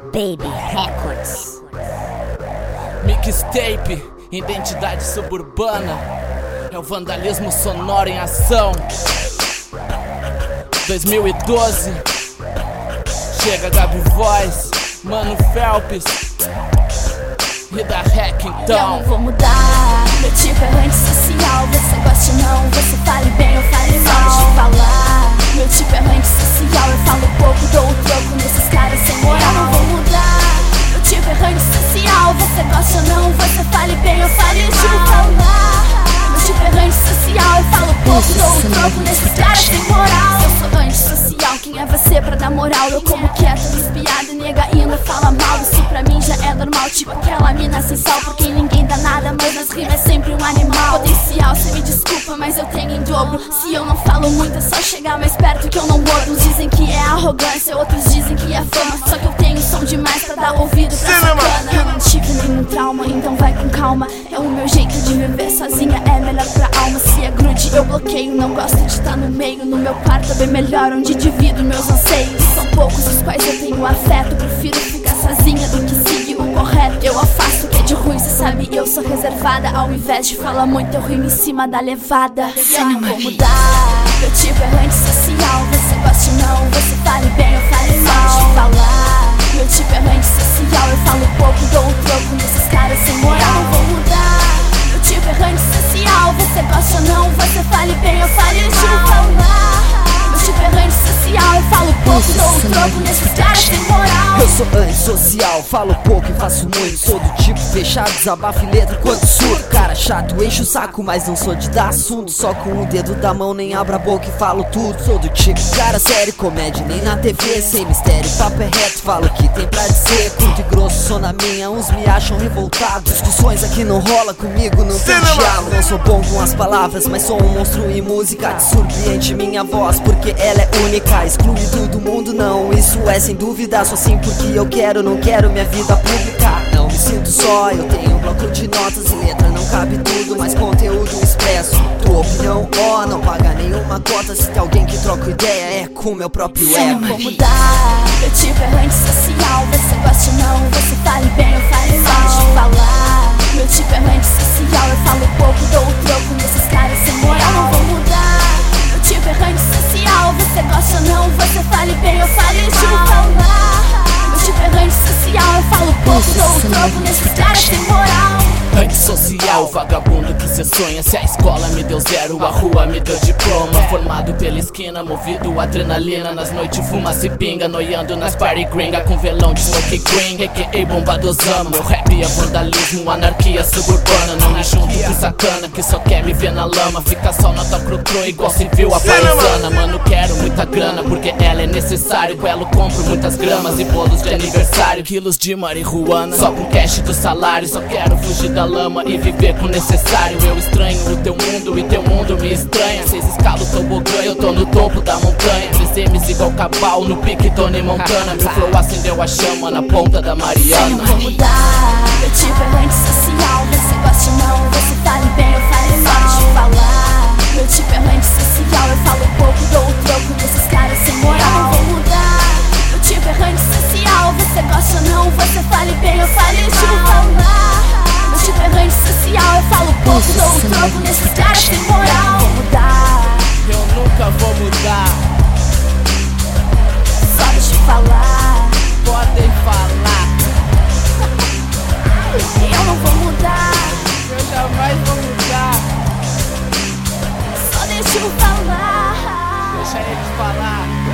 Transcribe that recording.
Baby Records. Mixtape, identidade suburbana. É o vandalismo sonoro em ação. 2012. Chega Gabi Voz, Mano Phelps e da Rec então. Eu não vou mudar, meu tipo é antissocial. Você gosta ou não, você fale bem ou fale mal. Deixa eu falar, meu tipo é antissocial. Eu falo pouco, dou o troco nesses caras sem moral. Eu não vou mudar, meu tipo é antissocial. Você gosta ou não, você fale bem ou fale mal. Deixa eu falar, meu tipo é antissocial. Eu falo pouco, dou o troco nesses caras sem moral. Eu sou antissocial, quem é você pra dar moral? Eu como quieta, espiada, nega ainda fala mal. Isso pra mim já é normal, tipo aquela mina sem sal. Por quem ninguém dá nada, mas nas rimas é sempre um animal. Potencial, cê me desculpa, mas eu tenho em dobro. Se eu não falo muito, é só chegar mais perto que eu não mordo. Uns dizem que é arrogância, outros dizem que é fama. Só que eu tenho som demais pra dar ouvido pra sacana. Eu não tive nenhum trauma, então vai com calma. É o meu jeito de viver sozinha, é melhor pra alma. Se é grude, eu bloqueio, não gosto de estar no meio. No meu quarto é bem melhor, onde divido meus anseios. São poucos os quais eu tenho afeto. Prefiro ficar sozinha do que seguir o correto. Eu afasto o que é de ruim, cê sabe, eu sou reservada. Ao invés de falar muito, eu rimo em cima da levada. Eu não vou mudar, meu tipo é antissocial. Você gosta ou não, você fale bem ou fale mal. Deixa eu falar, meu tipo é antissocial. Eu falo pouco, dou um troco nesses caras sem moral. Eu não vou mudar, meu tipo é antissocial. Você gosta ou não, você fale bem ou fale mal. Deixa eu falar, meu tipo é antissocial. Eu falo pouco, dou um troco nesses caras sem moral. Eu sou antissocial, falo pouco e faço muito. Sou do tipo fechado, desabafo em letra quando surdo. Cara chato, encho o saco, mas não sou de dar assunto. Só com o dedo da mão, nem abro a boca e falo tudo. Sou do tipo cara sério, comédia nem na TV. Sem mistério, papo é reto, falo o que tem pra dizer. Curto e grosso, sou na minha, uns me acham revoltado. Discussões aqui não rola comigo, não tem diálogo. Não sou bom com as palavras, mas sou um monstro em música. Te surpreende minha voz, porque ela é única. Excluído do mundo não, isso é sem dúvida. Sou assim porque eu quero, não quero minha vida pública. Não me sinto só, eu tenho um bloco de notas e letra. Não cabe tudo, mas conteúdo expresso. Tua opinião, ó, não paga nenhuma cota. Se tem alguém que troca ideia, é com meu próprio ego. Eu não vou mudar, meu tipo é antissocial. Você gosta ou não, você fale bem ou fale mal. Deixa eu falar, meu tipo é antissocial. Eu falo pouco, dou o troco nesses caras sem moral. Eu não vou mudar, meu tipo é antissocial. Você gosta ou não, você fale bem ou fale mal. Deixa eu falar, meu tipo é antissocial. Eu falo pouco, dou o troco nesses caras sem moral. Antissocial, vagabundo que cê sonha. Se a escola me deu zero, a rua me deu diploma. Formado pela esquina, movido adrenalina. Nas noites fumaça e pinga, noiando nas party gringa. Com velão de smoke green, a.k.a. bomba dos ama. Meu rap é vandalismo, anarquia suburbana. Não me junto com sacana, que só quer me ver na lama. Fica só nota crocro, igual se viu a paisana. Mano, quero muita grana, porque ela é necessário. Com ela compro muitas gramas e bolos de aniversário. Quilos de marihuana, só com cash do salário. Só quero fugir da lama e viver com o necessário. Eu estranho o teu mundo e teu mundo me estranha. Cês escalam o tobogã, eu tô no topo da montanha. 3 M's igual cabal, no pique Tony Montana. Meu flow acendeu a chama na ponta da Mariana. Eu não vou mudar, meu tipo é antissocial. Você gosta ou não, você fale bem ou fale mal. Deixa eu falar, meu tipo é antissocial. Eu falo pouco, dou o troco nesses caras sem moral. Eu não vou mudar, meu tipo é antissocial. Você gosta ou não, você fale bem ou fale mal. Deixa eu falar, meu tipo é antissocial. Eu falo pouco, dou o troco nesses caras sem moral. Eu não vou mudar, Eu nunca vou mudar. só deixa eu falar. Podem falar, Eu não vou mudar, eu jamais vou mudar. só deixa eu falar. Deixa eles falar.